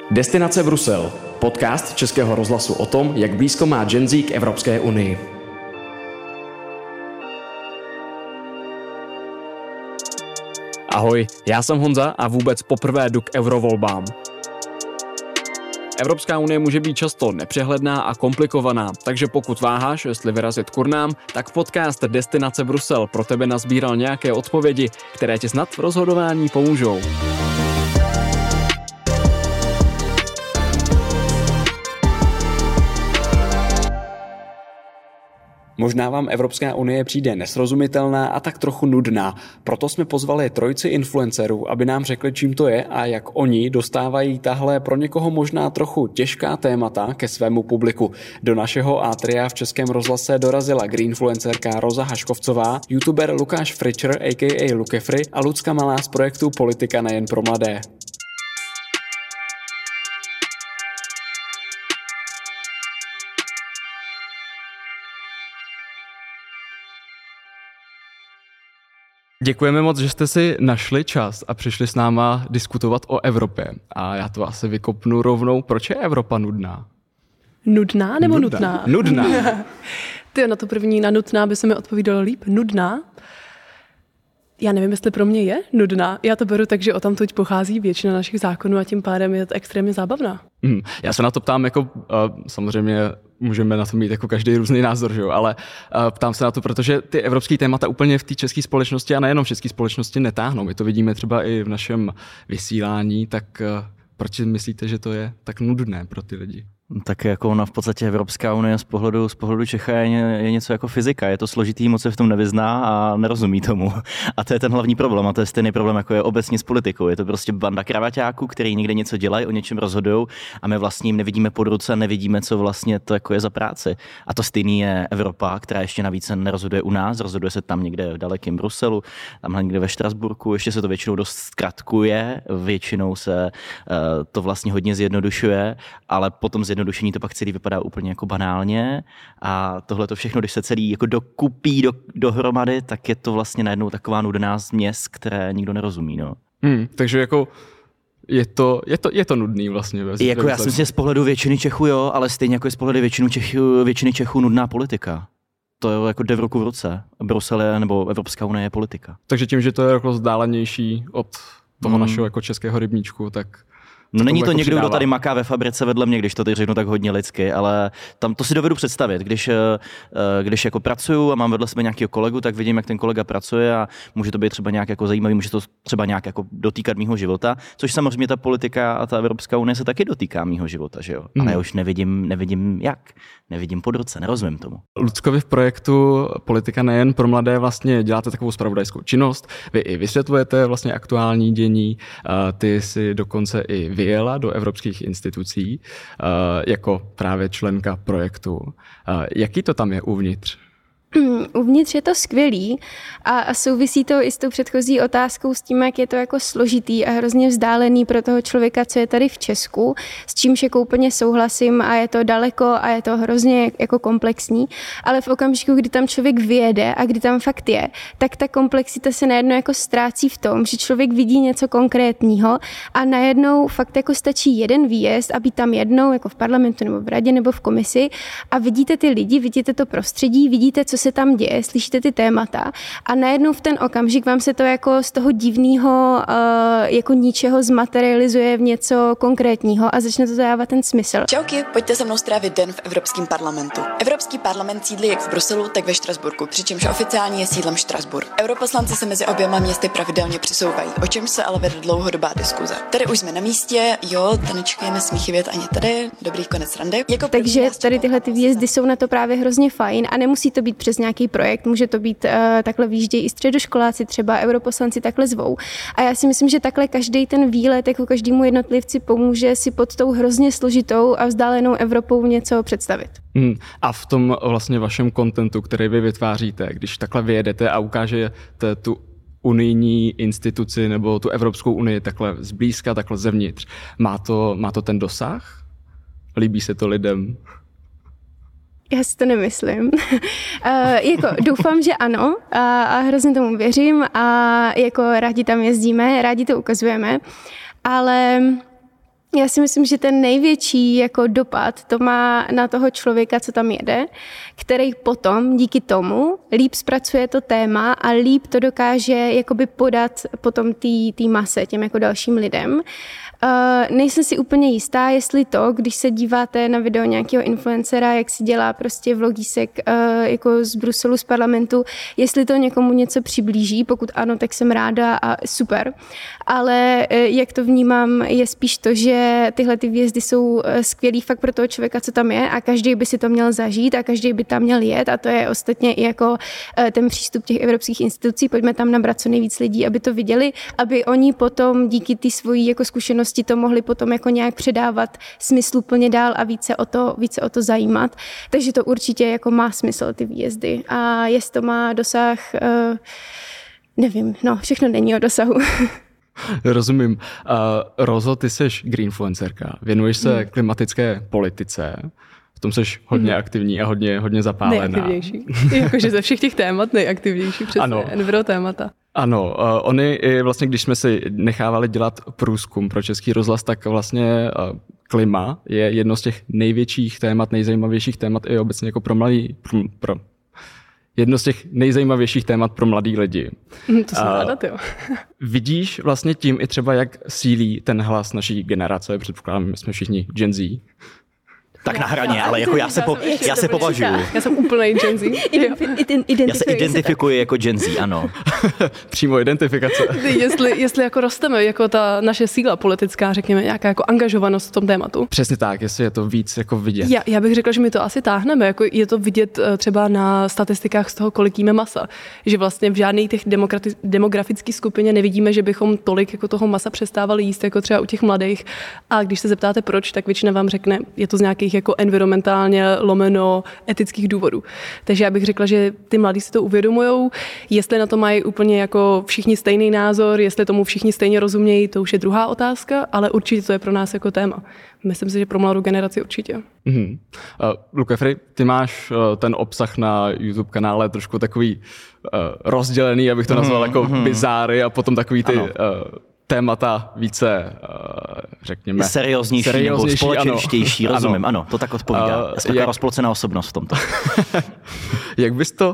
Destinace Brusel, podcast Českého rozhlasu o tom, jak blízko má Gen Z k Evropské unii. Ahoj, já jsem Honza a vůbec poprvé jdu k eurovolbám. Evropská unie může být často nepřehledná a komplikovaná, takže pokud váháš, jestli vyrazit k urnám, tak podcast Destinace Brusel pro tebe nazbíral nějaké odpovědi, které ti snad v rozhodování pomůžou. Možná vám Evropská unie přijde nesrozumitelná a tak trochu nudná, proto jsme pozvali trojici influencerů, aby nám řekli, čím to je a jak oni dostávají tahle pro někoho možná trochu těžká témata ke svému publiku. Do našeho atria v Českém rozhlase dorazila greenfluencerka Roza Haškovcová, youtuber Lukáš Fričer a.k.a. Lukefry a Lucka Malá z projektu Politika nejen pro mladé. Děkujeme moc, že jste si našli čas a přišli s náma diskutovat o Evropě. A já to asi vykopnu rovnou. Proč je Evropa nudná? Nudná nebo nutná? Nudná. Ty na to první, na nutná by se mi odpovídalo líp. Nudná? Já nevím, jestli pro mě je nudná. Já to beru tak, že odtamtud pochází většina našich zákonů a tím pádem je to extrémně zábavná. Já se na to ptám jako, samozřejmě můžeme na to mít jako každý různý názor, že jo? Ale ptám se na to, protože ty evropské témata úplně v té české společnosti a nejenom v české společnosti netáhnou. My to vidíme třeba i v našem vysílání, tak proč myslíte, že to je tak nudné pro ty lidi? Tak jako ona v podstatě Evropská unie z pohledu Čecha je něco jako fyzika. Je to složitý, moc se v tom nevyzná a nerozumí tomu. A to je ten hlavní problém. A to je stejný problém, jako je obecně s politikou. Je to prostě banda kravaťáků, který někde něco dělají, o něčem rozhodují a my vlastně jim nevidíme pod ruce, nevidíme, co vlastně to jako je za práci. A to stejný je Evropa, která ještě navíc nerozhoduje u nás, rozhoduje se tam někde v dalekém Bruselu, tam někde ve Štrasburku, ještě se to většinou dost zkratkuje, většinou se to vlastně hodně zjednodušuje, ale potom zjednodušení to pak celý vypadá úplně jako banálně a tohle to všechno, když se celý jako dokupí dohromady, tak je to vlastně najednou taková nudná změs, které nikdo nerozumí. No. Takže jako je to nudný vlastně. Jako já si myslím, že z pohledu většiny Čechů jo, ale stejně jako je z pohledu většiny Čechů nudná politika. To jako jde v ruku v ruce. Brusel nebo Evropská unie je politika. Takže tím, že to je jako vzdálenější od toho našeho jako českého rybníčku, tak no není to někdo, kdo tady maká ve fabrice vedle mě, když to teď řeknu tak hodně lidsky, ale tam to si dovedu představit. Když jako pracuju a mám vedle sebe nějakého kolegu, tak vidím, jak ten kolega pracuje a může to být třeba nějak jako zajímavý, může to třeba nějak jako dotýkat mýho života, což samozřejmě ta politika a ta Evropská unie se taky dotýká mýho života, že jo? Ale já už nevidím jak. Nevidím pod ruce, nerozumím tomu. Luckovi v projektu Politika nejen pro mladé vlastně děláte takovou zpravodajskou činnost. Vy i vysvětlujete vlastně aktuální dění. Ty si dokonce i vyjela do evropských institucí jako právě členka projektu. Jaký to tam je uvnitř? Uvnitř je to skvělý a souvisí to i s tou předchozí otázkou s tím, jak je to jako složitý a hrozně vzdálený pro toho člověka, co je tady v Česku, s čímž jako úplně souhlasím a je to daleko a je to hrozně jako komplexní, ale v okamžiku, kdy tam člověk vyjede a kdy tam fakt je, tak ta komplexita se najednou jako ztrácí v tom, že člověk vidí něco konkrétního a najednou fakt jako stačí jeden výjezd a být tam jednou jako v parlamentu nebo v radě nebo v komisi a vidíte ty lidi, vidíte to prostředí, vidíte, co se tam děje, slyšíte ty témata a najednou v ten okamžik vám se to jako z toho divného jako ničeho zmaterializuje v něco konkrétního a začne to dávat ten smysl. Čauky, pojďte se mnou strávit den v Evropském parlamentu. Evropský parlament sídlí jak v Bruselu, tak ve Štrasburku, přičemž oficiálně je sídlem Štrasburg. Europoslanci se mezi oběma městy pravidelně přesouvají, o čemž se ale vede dlouhodobá diskuze. Tady už jsme na místě, jo, Tanečka nesmí chybět ani tady, dobrý konec randy. Takže tady tyhle ty výjezdy jsou na to právě hrozně fajn a nemusí to být přes nějaký projekt, může to být takhle výjíždějí i středoškoláci, třeba europoslanci takhle zvou. A já si myslím, že takhle každý ten výlet jako každému jednotlivci pomůže si pod tou hrozně složitou a vzdálenou Evropou něco představit. A v tom vlastně vašem kontentu, který vy vytváříte, když takhle vyjedete a ukážete tu unijní instituci nebo tu Evropskou unii takhle zblízka, takhle zevnitř, má to ten dosah? Líbí se to lidem? Já si to nemyslím. Jako doufám, že ano a hrozně tomu věřím a jako rádi tam jezdíme, rádi to ukazujeme, ale Já si myslím, že ten největší jako dopad to má na toho člověka, co tam jede, který potom díky tomu líp zpracuje to téma a líp to dokáže jakoby podat potom té mase, těm jako dalším lidem. Nejsem si úplně jistá, jestli to, když se díváte na video nějakého influencera, jak si dělá prostě vlogísek jako z Bruselu, z parlamentu, jestli to někomu něco přiblíží, pokud ano, tak jsem ráda a super. Ale jak to vnímám, je spíš to, že tyhle ty výjezdy jsou skvělý fakt pro toho člověka, co tam je a každý by si to měl zažít a každý by tam měl jet a to je ostatně i jako ten přístup těch evropských institucí. Pojďme tam nabrat co nejvíc lidí, aby to viděli, aby oni potom díky té svojí jako zkušenosti to mohli potom jako nějak předávat smysluplně dál a více o to zajímat. Takže to určitě jako má smysl, ty výjezdy. A jestli to má dosah, nevím, všechno není o dosahu. Rozumím. Rozo, ty seš greenfluencerka, věnuješ se klimatické politice, v tom seš hodně aktivní a hodně zapálená. Nejaktivnější. Jakože ze všech těch témat nejaktivnější, přesně, enviro témata. Ano, oni vlastně, když jsme si nechávali dělat průzkum pro Český rozhlas, tak vlastně klima je jedno z těch největších témat, nejzajímavějších témat i obecně jako jedno z těch nejzajímavějších témat pro mladý lidi. To jsem ráda, jo. Vidíš vlastně tím i třeba, jak sílí ten hlas naší generace, předpokládám, my jsme všichni Gen Z. Tak na hraně, ale jako já se považuji. Já jsem úplnej Gen Z. Já se identifikuji jako Gen Z, ano. Přímo identifikace. Jestli jako rosteme, jako ta naše síla politická, řekněme, nějaká jako angažovanost v tom tématu. Přesně tak, jestli je to víc jako vidět. Já bych řekla, že my to asi táhneme, jako je to vidět třeba na statistikách z toho, kolik jíme masa. Že vlastně v žádné těch demografické skupině nevidíme, že bychom tolik jako toho masa přestávali jíst, jako třeba u těch mladých. A když se zeptáte proč, tak většina vám řekne, je to z nějakých jako environmentálně lomeno etických důvodů. Takže já bych řekla, že ty mladí si to uvědomujou. Jestli na to mají úplně jako všichni stejný názor, jestli tomu všichni stejně rozumějí, to už je druhá otázka, ale určitě to je pro nás jako téma. Myslím si, že pro mladou generaci určitě. Lukefry, ty máš ten obsah na YouTube kanále trošku takový rozdělený, abych to nazval jako bizáry a potom takový ty témata více, řekněme... Serióznější nebo společenštější, rozumím, ano, to tak odpovídá. Já jsem taková rozplocená osobnost v tomto. Jak bys to,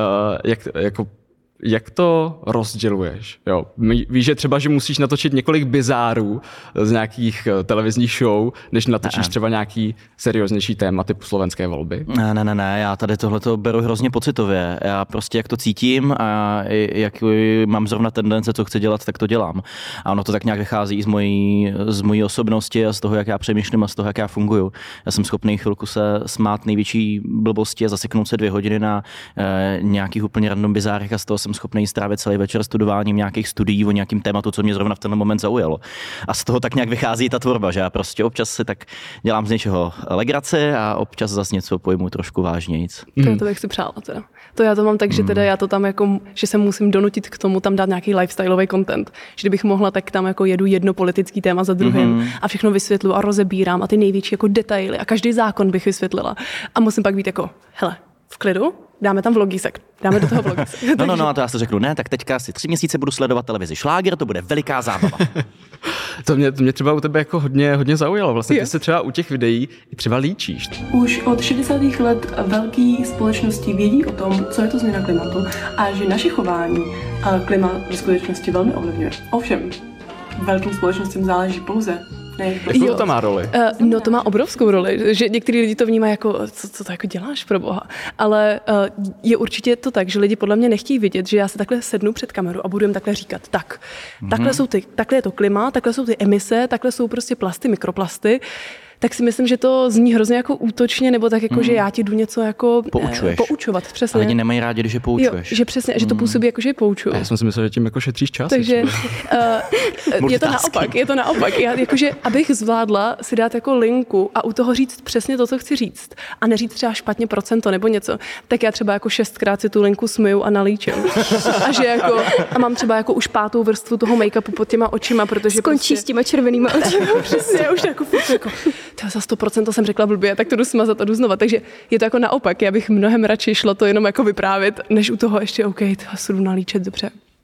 jak to rozděluješ? Jo? Víš, že třeba, že musíš natočit několik bizárů z nějakých televizních show, než natočíš třeba nějaký serióznější téma typu slovenské volby? Ne, já tady tohleto beru hrozně pocitově. Já prostě jak to cítím a jak mám zrovna tendence, co chci dělat, tak to dělám. A ono to tak nějak vychází z mojí osobnosti a z toho, jak já přemýšlím a z toho, jak já funguju. Já jsem schopný chvilku se smát největší blbosti a zaseknout se 2 hodiny na nějakých úplně random bizárech a z toho jsem schopný strávit celý večer studováním nějakých studií o nějakým tématu, co mě zrovna v ten moment zaujalo. A z toho tak nějak vychází ta tvorba, že já prostě občas si tak dělám z něčeho legraci a občas zase něco pojmu trošku vážnějc. To bych si přála teda. To já to mám tak, že teda já to tam jako, že se musím donutit k tomu tam dát nějaký lifestyleový content. Že kdybych mohla, tak tam jako jedu jedno politický téma za druhým a všechno vysvětluji a rozebírám a ty největší jako detaily a každý zákon bych vysvětlila. A musím pak být jako, hele, v klidu, dáme tam vlogísek. Dáme do toho vlogísek. No, a to já si řeknu, ne, tak teďka asi 3 měsíce budu sledovat televizi Šláger, to bude veliká zábava. To mě třeba u tebe jako hodně zaujalo. Vlastně ty se třeba u těch videí i třeba líčíš. Už od 60. let velké společnosti vědí o tom, co je to změna klimatu a že naše chování klima v skutečnosti velmi ovlivňuje. Ovšem, velkým společnostem záleží pouze. Jakou to má roli? No to má obrovskou roli, že některý lidi to vnímají jako, co to jako děláš pro boha, ale je určitě to tak, že lidi podle mě nechtějí vidět, že já se takhle sednu před kameru a budu jim takhle říkat, takhle je to klima, takhle jsou ty emise, takhle jsou prostě plasty, mikroplasty, tak si myslím, že to zní hrozně jako útočně, nebo tak jako, že já ti jdu něco jako poučovat, přesně. A lidi nemají rádi, když je poučuješ. Jo, že přesně, že to působí jako, že je poučuju. Já jsem si myslel, že tím jako šetříš čas. Takže je to naopak. Já jakože, abych zvládla si dát jako linku a u toho říct přesně to, co chci říct a neříct třeba špatně procento nebo něco, tak já třeba jako 6krát si tu linku smyju a nalíčím. A že jako, a mám třeba jako už 5. vrstvu toho make-upu pod těma očima, protože skončí prostě s těma červenýma očima. Přesně, už jako za 100% to jsem řekla blbě, tak to jdu smazat a jdu znova. Takže je to jako naopak, já bych mnohem radši šla to jenom jako vyprávět, než u toho ještě OK, to jdu nalíčet dobře.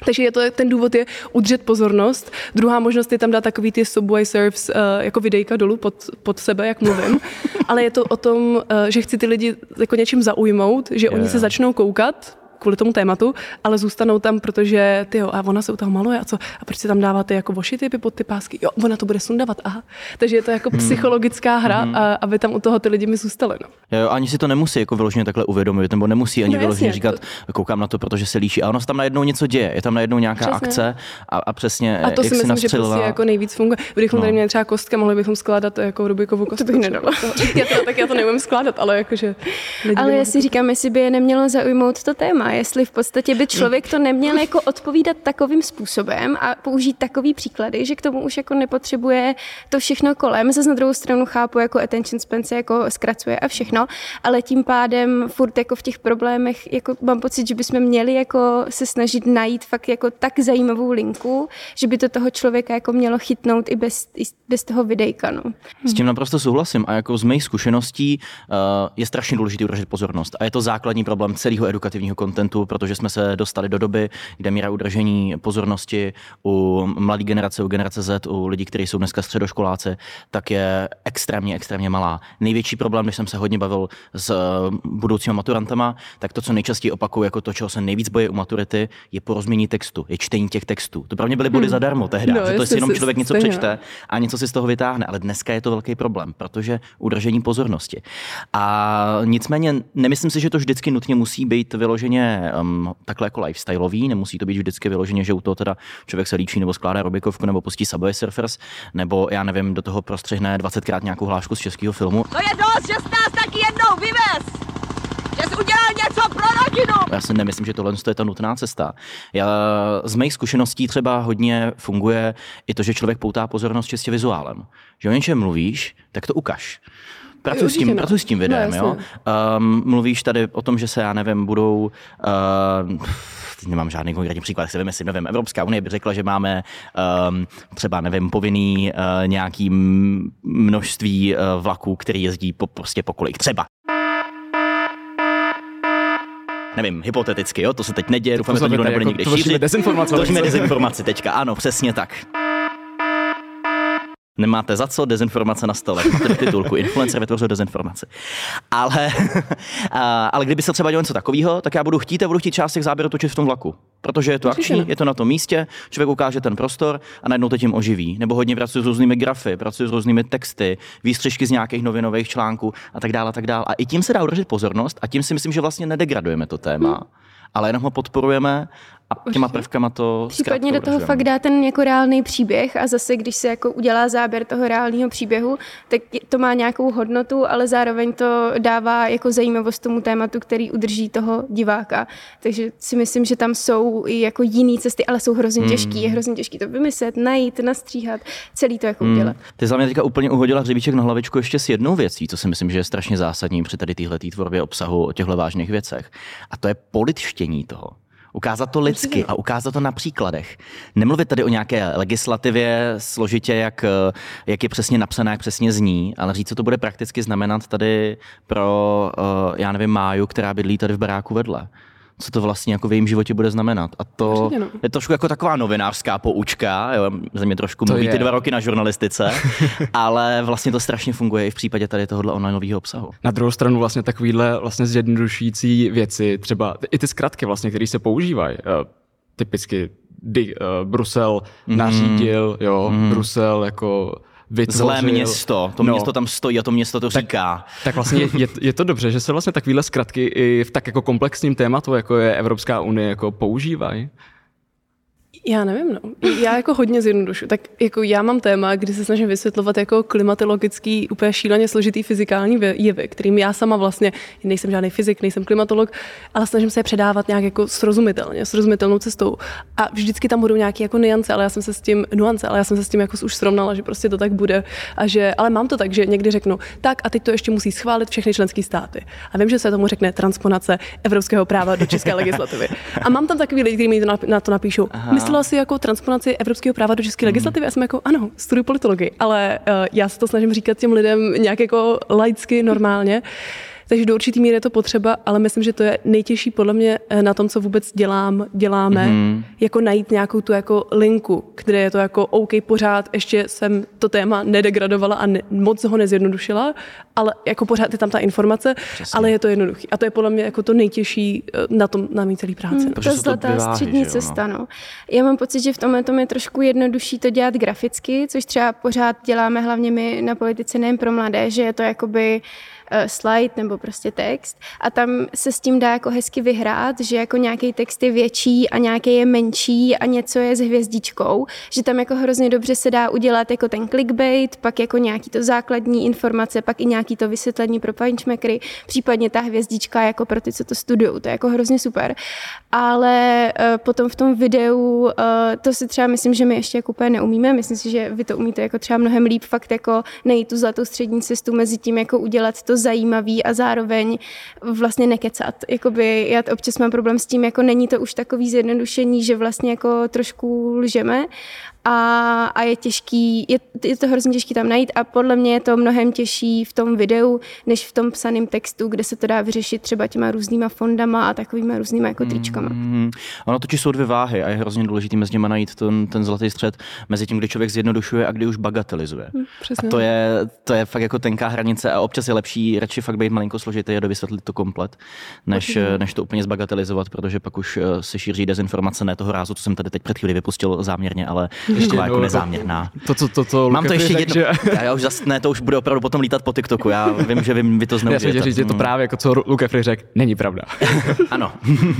Takže ten důvod je udržet pozornost. Druhá možnost je tam dát takový ty Subway Surfs jako videjka dolů pod sebe, jak mluvím. Ale je to o tom, že chci ty lidi jako něčím zaujmout, že oni se začnou koukat kvůli tomu tématu, ale zůstanou tam, protože a ona se u toho maluje a proč si tam dáváte jako vošity pod ty pásky? Jo, ona to bude sundavat, aha. Takže je to jako psychologická hra, aby tam u toho ty lidi mi zůstaly. No. Jo, ani si to nemusí jako vyloženě takhle uvědomit, nebo nemusí ani vyloženě říkat, koukám na to, protože se líší. A ono se tam najednou něco děje, je tam najednou nějaká akce a přesně, a to jak si myslím, že prostě jako nejvíc funguje. Kdybychom tady měli třeba kostka, mohli bychom skládat jako Rubikovou kostku. To bych nedala. Já to neumím skládat, ale jakože. Ale já si říkám, jestli by je nemělo zaujmout to téma, jestli v podstatě by člověk to neměl jako odpovídat takovým způsobem a použít takový příklady, že k tomu už jako nepotřebuje to všechno kolem. Zase na druhou stranu chápu, jako attention span se jako zkracuje a všechno, ale tím pádem furt jako v těch problémech jako mám pocit, že bychom měli jako se snažit najít fakt jako tak zajímavou linku, že by to toho člověka jako mělo chytnout i bez toho videjka. No. S tím naprosto souhlasím a jako z mých zkušeností je strašně důležité udržet pozornost a je to základní problém celého edukativního kontentu, protože jsme se dostali do doby, kde míra udržení pozornosti u mladé generace, u generace Z, u lidí, kteří jsou dneska středoškoláci, tak je extrémně malá. Největší problém, když jsem se hodně bavil s budoucími maturantama, tak to, co nejčastěji opakuju, jako to, čeho se nejvíc bojí u maturity, je porozumění textu, je čtení těch textů. To pro mě byly body zadarmo tehdy, že to si jenom člověk něco přečte a něco si z toho vytáhne, ale dneska je to velký problém, protože udržení pozornosti. A nicméně nemyslím si, že to vždycky nutně musí být vyloženě takhle jako lifestyleový, nemusí to být vždycky vyloženě, že u toho teda člověk se líčí nebo skládá Rubikovku nebo pustí Subway Surfers, nebo já nevím, do toho prostřihne 20krát nějakou hlášku z českého filmu. To je dost, že jsi nás taky jednou vyvez! Že jsi udělal něco pro rodinu! Já si nemyslím, že tohle je ta nutná cesta. Z mých zkušeností třeba hodně funguje i to, že člověk poutá pozornost čistě vizuálem. Že o něčem mluvíš, tak to ukaž. Pracuji s tím videem, jo. Mluvíš tady o tom, že se, já nevím, budou... nemám žádný konkrétní příklad, si vymyslím, nevím, Evropská unie by řekla, že máme třeba, nevím, povinný nějaký množství vlaků, který jezdí prostě po kolích. Třeba. Nevím, hypoteticky, jo, to se teď neděje, doufám, že to nikdo nebude nikdy šířit. Tvoříme dezinformaci teďka, ano, přesně tak. Nemáte za co, dezinformace na stole. Máte do titulku, influencer vytvořil dezinformaci. Ale kdyby se třeba dělalo něco takového, tak já budu chtít část těch záběrů točit v tom vlaku. Protože je to akční, je to na tom místě, člověk ukáže ten prostor a najednou to tím oživí. Nebo hodně pracuji s různými grafy, pracuji s různými texty, výstřižky z nějakých novinových článků a tak dále, a tak dále. A i tím se dá udržet pozornost a tím si myslím, že vlastně nedegradujeme to téma, ale jenom ho podporujeme a těma prvkama to případně do toho fakt dá ten jako reálný příběh a zase, když se jako udělá záběr toho reálného příběhu, tak to má nějakou hodnotu, ale zároveň to dává jako zajímavost tomu tématu, který udrží toho diváka. Takže si myslím, že tam jsou i jako jiné cesty, ale jsou hrozně těžký. Je hrozně těžký to vymyslet, najít, nastříhat, celý to jako udělat. Ty za mě teďka úplně uhodila hřebíček na hlavičku ještě s jednou věcí, co si myslím, že je strašně zásadní při tady téhletý tvorbě obsahu o těchto vážných věcech. A to je polidštění toho. Ukázat to lidsky a ukázat to na příkladech. Nemluvit tady o nějaké legislativě složitě, jak je přesně napsaná, jak přesně zní, ale říct, co to bude prakticky znamenat tady pro, já nevím, Máju, která bydlí tady v baráku vedle. Co to vlastně jako v jejím životě bude znamenat. A to je trošku jako taková novinářská poučka, jo, za mě trošku mluví ty 2 roky na žurnalistice, ale vlastně to strašně funguje i v případě tady tohohle onlineového obsahu. Na druhou stranu vlastně takovýhle vlastně zjednodušující věci, třeba i ty zkratky vlastně, které se používají, typicky Brusel nařídil, Brusel jako vytvořil. Zlé město, to město tam stojí a to město to říká. Tak vlastně je to dobře, že se vlastně takovýhle zkratky i v tak jako komplexním tématu, jako je Evropská unie, jako používají. Já nevím, no. Já jako hodně zjednodušu. Tak jako já mám téma, kdy se snažím vysvětlovat jako klimatologický, úplně šíleně složitý fyzikální jevy, kterým já sama vlastně nejsem žádný fyzik, nejsem klimatolog, ale snažím se je předávat nějak jako srozumitelnou cestou. A vždycky tam budou nějaké jako nuance, ale já jsem se s tím jako už srovnala, že prostě to tak bude. Ale mám to tak, že někdy řeknu, tak a teď to ještě musí schválit všechny členské státy. A vím, že se tomu řekne transponace evropského práva do české legislativy. A mám tam takový lidi, kteří mi na to napíšou. Myslela si jako transponaci evropského práva do české legislativy? Já jsem jako, ano, studuji politologii, ale já se to snažím říkat těm lidem nějak jako laicky, normálně. Takže do určitý míry je to potřeba, ale myslím, že to je nejtěžší podle mě na tom, co vůbec děláme, jako najít nějakou tu jako linku, kde je to jako OK, pořád ještě jsem to téma nedegradovala a moc ho nezjednodušila, ale jako pořád je tam ta informace, ale je to jednoduchý. A to je podle mě jako to nejtěžší na mý celý práci. To je zlatá střední cesta, no. Já mám pocit, že v tomhle tom je trošku jednodušší to dělat graficky, což třeba pořád děláme hlavně my na Politice nejen pro mladé, že je to jakoby slide nebo prostě text a tam se s tím dá jako hezky vyhrát, že jako nějaký text je větší a nějaký je menší a něco je s hvězdičkou, že tam jako hrozně dobře se dá udělat jako ten clickbait, pak jako nějaký to základní informace, pak i nějaký to vysvětlení pro punchmakery, případně ta hvězdička jako pro ty, co to studujou, to je jako hrozně super. Ale potom v tom videu, to si třeba myslím, že my ještě jako úplně neumíme, myslím si, že vy to umíte jako třeba mnohem líp, fakt jako nejít tu zlatou střední cestu mezi tím jako udělat to zajímavý a zároveň vlastně nekecat. Jakoby já občas mám problém s tím, jako není to už takový zjednodušení, že vlastně jako trošku lžeme a je těžký, je to hrozně těžký tam najít a podle mě je to mnohem těžší v tom videu, než v tom psaném textu, kde se to dá vyřešit třeba těma různýma fondama a takovýma různýma jako tričkama. Ono totiž jsou dvě váhy a je hrozně důležitý mezi nimi najít ten zlatý střed mezi tím, kdy člověk zjednodušuje a kdy už bagatelizuje. A to je fakt jako tenká hranice a občas je lepší radši fakt být malinko složitý a dovysvětlit to komplet, než to úplně zbagatelizovat, protože pak už se šíří dezinformace, ne toho rázu, co jsem tady teď před chvíli vypustil záměrně, ale ještě jako nezáměrná. Mám to ještě jedno. Já už zase ne, to už bude opravdu potom lítat po TikToku. Já vím, že vy to zneužijete. Já říct, že to právě jako co Luke Frey řekl, není pravda. Ano.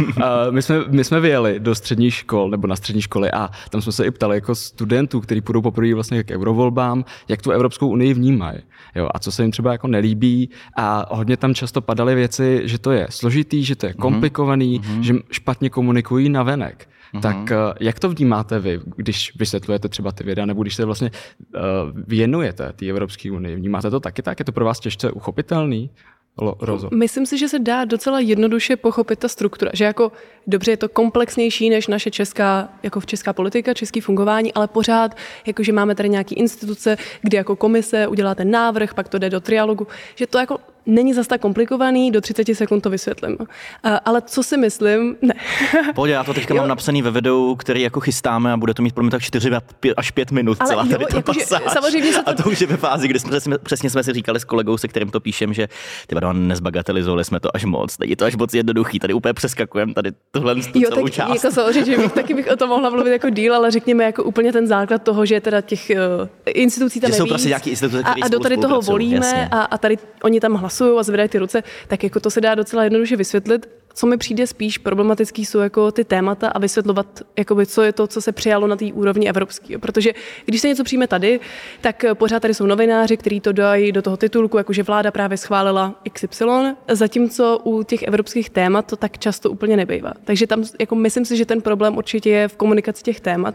My jsme vyjeli do středních škol nebo na střední školy a tam jsme se i ptali jako studentů, kteří půjdou poprvé vlastně k eurovolbám, jak tu Evropskou unii vnímají. Jo, a co se jim třeba jako nelíbí a hodně tam často padaly věci, že to je složitý, že to je komplikovaný, že špatně komunikují navenek. Tak jak to vnímáte vy, když vysvětlujete třeba ty videa, nebo když se vlastně věnujete té Evropské unii? Vnímáte to taky tak? Je to pro vás těžce uchopitelný? Rozo. Myslím si, že se dá docela jednoduše pochopit ta struktura, že jako dobře je to komplexnější než naše česká politika, český fungování, ale pořád jakože máme tady nějaký instituce, kdy jako komise udělá ten návrh, pak to jde do trialogu, že to jako není zas tak komplikovaný, do 30 sekund to vysvětlím. Ale co si myslím, ne. Pojď, já to teďka mám napsaný ve videu, který jako chystáme a bude to mít pro mě tak 4 až 5 minut ale celá tady ta pasáž. Samozřejmě se to... A to už je ve fázi, kdy přesně jsme si říkali s kolegou, se kterým to píšem, že nezbagatelizovali jsme to až moc. Není to až moc jednoduchý, tady úplně přeskakujeme tady tuhle celou část. Jako samozřejmě, taky bych o tom mohla mluvit jako díl, ale řekněme jako úplně ten základ toho, že teda těch institucí tam jsou prostě nějaký instituce, a do tady toho volíme a tady oni tam hlasují a zvedají ty ruce, tak jako to se dá docela jednoduše vysvětlit. Co mi přijde spíš problematický, jsou jako ty témata a vysvětlovat, jakoby, co je to, co se přijalo na té úrovni evropské. Protože když se něco přijme tady, tak pořád tady jsou novináři, kteří to dají do toho titulku, jakože vláda právě schválila XY, zatímco u těch evropských témat to tak často úplně nebývá. Takže tam jako myslím si, že ten problém určitě je v komunikaci těch témat.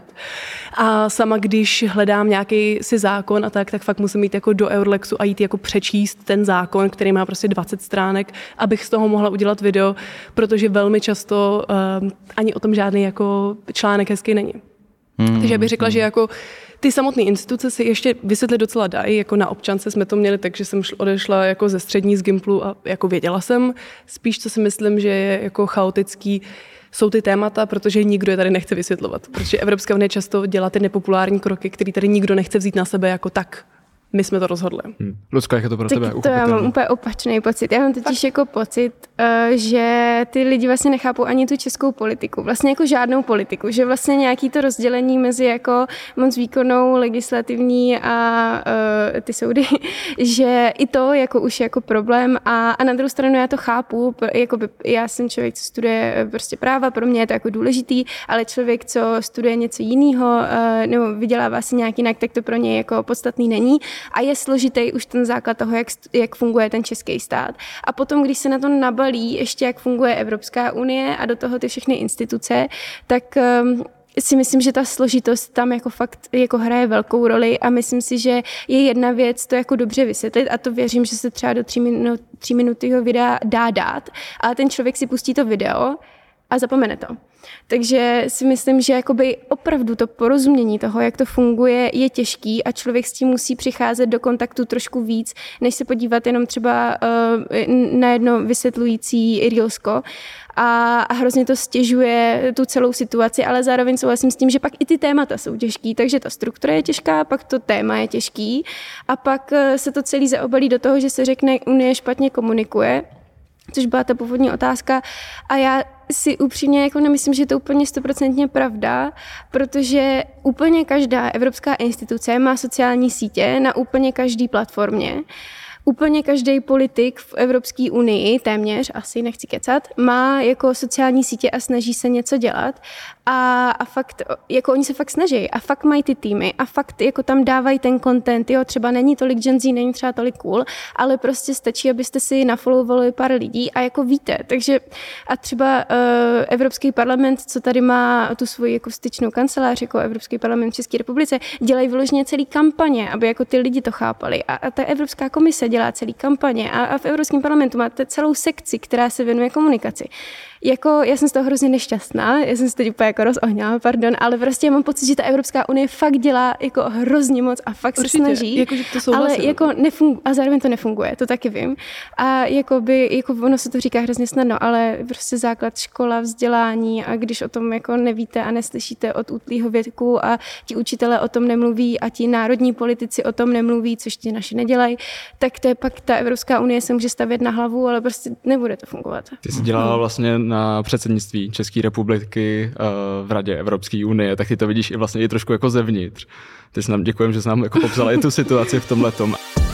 A sama, když hledám nějaký si zákon a tak fakt musím jít jako do Eurolexu a jít jako přečíst ten zákon, který má prostě 20 stránek, abych z toho mohla udělat video, protože velmi často ani o tom žádný jako článek hezký není. Takže já bych řekla, že jako ty samotné instituce si ještě vysvětlit docela dají, jako na občance jsme to měli, takže jsem odešla jako ze střední z Gimplu a jako věděla jsem. Spíš, co si myslím, že je jako chaotický, jsou ty témata, protože nikdo je tady nechce vysvětlovat. Protože Evropská unie často dělá ty nepopulární kroky, které tady nikdo nechce vzít na sebe jako tak. My jsme to rozhodli. Lucko, jak je to pro tebe? To já mám úplně opačný pocit. Já mám totiž jako pocit, že ty lidi vlastně nechápou ani tu českou politiku. Vlastně jako žádnou politiku. Že vlastně nějaký to rozdělení mezi jako moc výkonnou, legislativní a ty soudy, že i to jako už je jako problém. A na druhou stranu já to chápu. Jakoby já jsem člověk, co studuje prostě práva, pro mě je to jako důležitý, ale člověk, co studuje něco jiného nebo vydělává si nějak jinak, tak to pro něj jako podstatný není. A je složitý už ten základ toho, jak funguje ten český stát. A potom, když se na to nabalí ještě, jak funguje Evropská unie a do toho ty všechny instituce, tak si myslím, že ta složitost tam jako fakt jako hraje velkou roli a myslím si, že je jedna věc to jako dobře vysvětlit a to věřím, že se třeba do 3 minutého videa dá dát, ale ten člověk si pustí to video a zapomene to. Takže si myslím, že jakoby opravdu to porozumění toho, jak to funguje, je těžký a člověk s tím musí přicházet do kontaktu trošku víc, než se podívat jenom třeba na jedno vysvětlující reelsko. A hrozně to stěžuje tu celou situaci, ale zároveň souhlasím s tím, že pak i ty témata jsou těžký, takže ta struktura je těžká, pak to téma je těžký a pak se to celý zaobalí do toho, že se řekne, Unie špatně komunikuje, což byla ta původní otázka a já si upřímně jako nemyslím, že je to úplně 100% pravda, protože úplně každá evropská instituce má sociální sítě na úplně každý platformě. Úplně každý politik v Evropské unii, téměř, asi nechci kecat, má jako sociální sítě a snaží se něco dělat a fakt, jako oni se fakt snaží a fakt mají ty týmy a fakt jako tam dávají ten content, jo, třeba není tolik Gen Z, není třeba tolik cool, ale prostě stačí, abyste si nafollowovali pár lidí a jako víte, takže a třeba Evropský parlament, co tady má tu svoji jako styčnou kancelář, jako Evropský parlament v České republice, dělají vyloženě celý kampaně, aby jako ty lidi to chápali a ta Evropská komise dělá celý kampaně a v Evropském parlamentu máte celou sekci, která se věnuje komunikaci. Jako, já jsem z toho hrozně nešťastná, já jsem se teď úplně jako rozohněla, pardon, ale prostě já mám pocit, že ta Evropská unie fakt dělá jako hrozně moc a fakt určitě, se snaží, jako, že to ale jako a zároveň to nefunguje, to taky vím. A jako ono se to říká hrozně snadno, ale prostě základ škola, vzdělání a když o tom jako nevíte a neslyšíte od útlýho věku a ti učitelé o tom nemluví a ti národní politici o tom nemluví, což ti naši nedělají, tak to je pak ta Evropská unie se může stavět na hlavu, ale prostě nebude to fungovat. Ty jsi dělala vlastně na předsednictví České republiky v Radě Evropské unie, tak ty to vidíš i vlastně i trošku jako zevnitř. Ty nám děkujeme, že jsi nám jako popsala i tu situaci v tomhletom.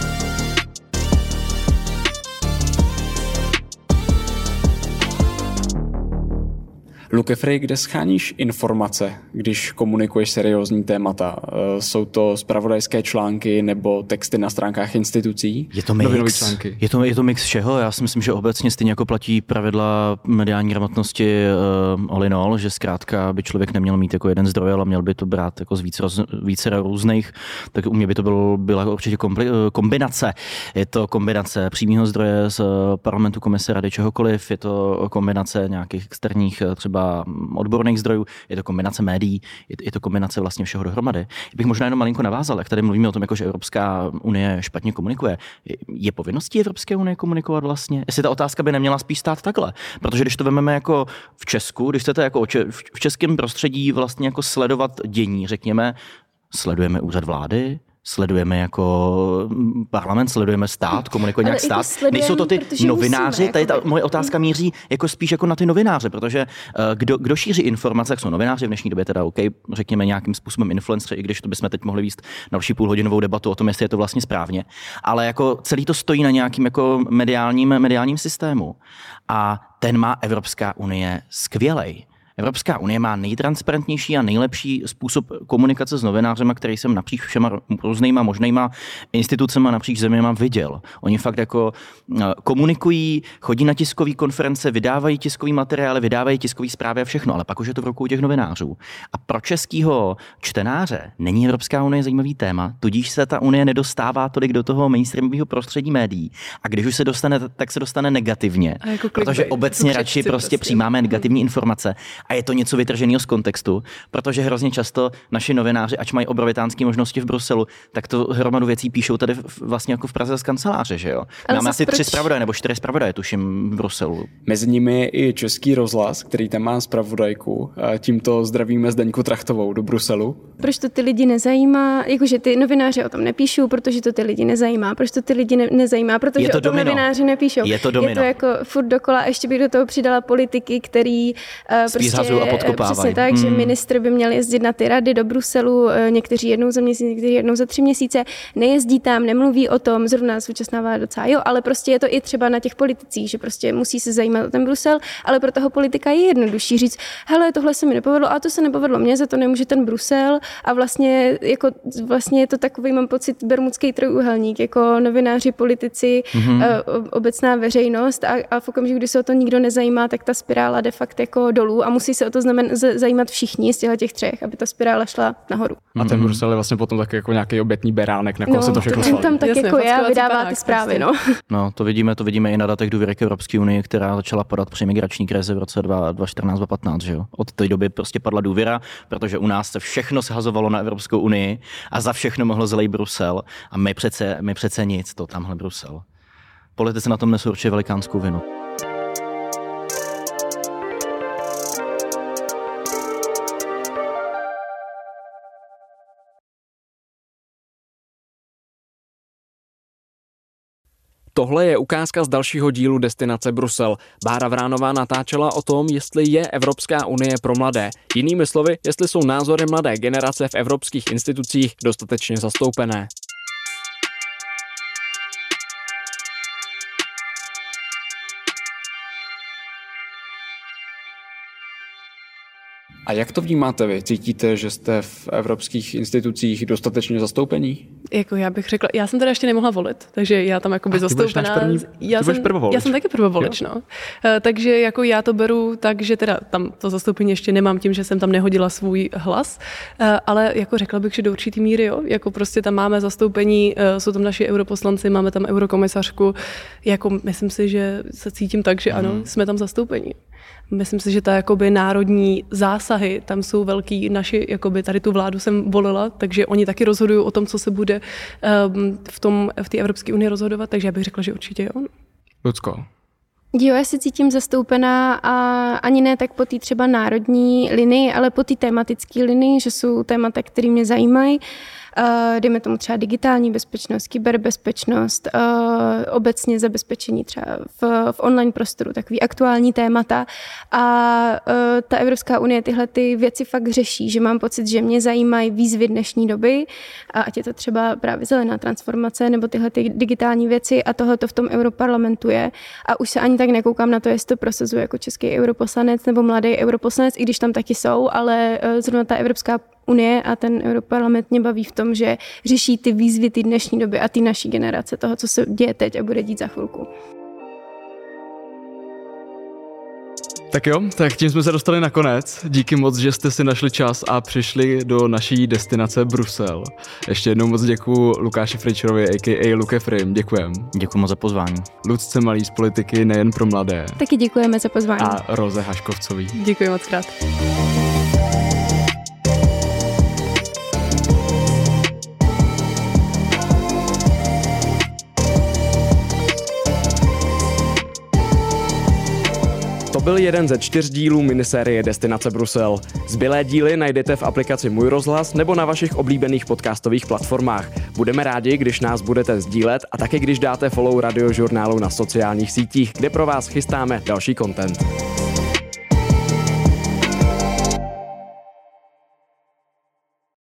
Luke Frey, kde scháníš informace, když komunikuješ seriózní témata? Jsou to zpravodajské články nebo texty na stránkách institucí? Je to mix. Články. Je to mix všeho. Já si myslím, že obecně stejně jako platí pravidla mediální gramotnosti all in all, že zkrátka by člověk neměl mít jako jeden zdroj, ale měl by to brát jako z více různých. Tak u mě by to byla určitě kombinace. Je to kombinace přímého zdroje z parlamentu, komise, rady, čehokoliv. Je to kombinace nějakých externích třeba odborných zdrojů, je to kombinace médií, je to kombinace vlastně všeho dohromady. Já bych možná jenom malinko navázal, jak tady mluvíme o tom, jako, že Evropská unie špatně komunikuje. Je povinností Evropské unie komunikovat vlastně? Jestli ta otázka by neměla spíš stát takhle. Protože když to vezmeme jako v Česku, když chcete jako v českém prostředí vlastně jako sledovat dění, řekněme, sledujeme úřad vlády, sledujeme jako parlament, sledujeme stát, komunikuje nějak stát. Nejsou to ty novináři, tady ta moje otázka míří jako spíš jako na ty novináře, protože kdo šíří informace, jak jsou novináři v dnešní době teda OK, řekněme nějakým způsobem influenceři, i když to bychom teď mohli vést další půlhodinovou debatu o tom, jestli je to vlastně správně, ale jako celý to stojí na nějakým jako mediálním systému a ten má Evropská unie skvělej. Evropská unie má nejtransparentnější a nejlepší způsob komunikace s novinářema, který jsem napříč všema různýma možnýma institucema napříč zeměma viděl. Oni fakt jako komunikují, chodí na tiskové konference, vydávají tiskový materiály, vydávají tiskové zprávy a všechno, ale pak už je to v rukou těch novinářů. A pro českého čtenáře není Evropská unie zajímavý téma, tudíž se ta unie nedostává tolik do toho mainstreamového prostředí médií. A když už se dostane, tak se dostane negativně, jako protože obecně radši prostě přijímáme negativní informace. A je to něco vytrženého z kontextu, protože hrozně často naši novináři, ač mají obrovitánské možnosti v Bruselu, tak to hromadu věcí píšou tady vlastně jako v Praze z kanceláře, že jo? Máme asi 3 zpravodaje nebo 4 zpravodaje, tuším, v Bruselu. Mezi nimi je i Český rozhlas, který tam má zpravodajku. Tímto zdravíme Zdeňku Trachtovou do Bruselu. Proč to ty lidi nezajímá? Jakože ty novináři o tom nepíšou, protože to ty lidi nezajímá. Proč to ty lidi nezajímá? Protože o tom novináři nepíšou. Je to domino. Je to jako furt dokola. Ještě bych do toho přidala politiky, který prostě a podkopávají. Přesně tak, že ministr by měl jezdit na ty rady do Bruselu, někteří jednou za měsíc, někteří jednou za 3 měsíce, nejezdí tam, nemluví o tom, zrovna současná vláda docela, jo, ale prostě je to i třeba na těch politicích, že prostě musí se zajímat o ten Brusel, ale pro toho politika je jednodušší říct, hele, tohle se mi nepovedlo, a to se nepovedlo mně, za to nemůže ten Brusel a vlastně je to takový, mám pocit, bermudský trojúhelník, jako novináři, politici, obecná veřejnost a v okamžiku, kdy se o to nikdo nezajímá, tak ta spirála de facto jako dolů a musí se o to zajímat všichni z těch třech, aby ta spirála šla nahoru. A ten Brusel je vlastně potom taky jako nějaký obětní beránek, na koho se to všechno svalí. Tam tak jako je a vydává ty zprávy, no. No, to vidíme i na datech důvěry k Evropské unii, která začala padat při migrační krizi v roce 2014-2015, že jo. Od té doby prostě padla důvěra, protože u nás se všechno shazovalo na Evropskou unii a za všechno mohl zlej Brusel a my přece nic, to tamhle Brusel. Politici na tom nesou určitě velikánskou vinu. Tohle je ukázka z dalšího dílu Destinace Brusel. Bára Vránová natáčela o tom, jestli je Evropská unie pro mladé. Jinými slovy, jestli jsou názory mladé generace v evropských institucích dostatečně zastoupené. A jak to vnímáte vy? Cítíte, že jste v evropských institucích dostatečně zastoupení? Jako já bych řekla, já jsem teda ještě nemohla volit, takže já tam jakoby zastoupená. Já jsem taky prvovolič, no. Takže jako já to beru tak, že teda tam to zastoupení ještě nemám tím, že jsem tam nehodila svůj hlas, ale jako řekla bych, že do určitý míry, jo, jako prostě tam máme zastoupení, jsou tam naši europoslanci, máme tam eurokomisařku, jako myslím si, že se cítím tak, že ano, jsme tam zastoupení. Myslím si, že ta jakoby národní zásahy tam jsou velký. Naši, jakoby tady tu vládu jsem volila, takže oni taky rozhodují o tom, co se bude v té Evropské unii rozhodovat, takže já bych řekla, že určitě jo. Lucko. Jo, já se cítím zastoupená a ani ne tak po té třeba národní linii, ale po té tematické linii, že jsou témata, které mě zajímají. Dejme tomu třeba digitální bezpečnost, kyberbezpečnost, obecně zabezpečení třeba v online prostoru, takový aktuální témata. A ta Evropská unie tyhle ty věci fakt řeší, že mám pocit, že mě zajímají výzvy dnešní doby, a ať je to třeba právě zelená transformace nebo tyhle ty digitální věci, a tohle to v tom europarlamentu je. A už se ani tak nekoukám na to, jestli to prosazuje jako český europoslanec nebo mladý europoslanec, i když tam taky jsou, ale zrovna ta Evropská unie a ten europarlament mě baví v tom, že řeší ty výzvy ty dnešní doby a ty naší generace, toho, co se děje teď a bude dít za chvilku. Tak jo, tak tím jsme se dostali na konec. Díky moc, že jste si našli čas a přišli do naší destinace Brusel. Ještě jednou moc děkuju Lukáši Fričerovi, a.k.a. Luke Frim. Děkujem. Děkuji moc za pozvání. Lucce Malý z Politiky nejen pro mladé. Taky děkujeme za pozvání. A Roze Haškovcový. Děkuji moc krát. To byl jeden ze 4 dílů minisérie Destinace Brusel. Zbylé díly najdete v aplikaci Můj rozhlas nebo na vašich oblíbených podcastových platformách. Budeme rádi, když nás budete sdílet a taky když dáte follow Radiožurnálu na sociálních sítích, kde pro vás chystáme další content.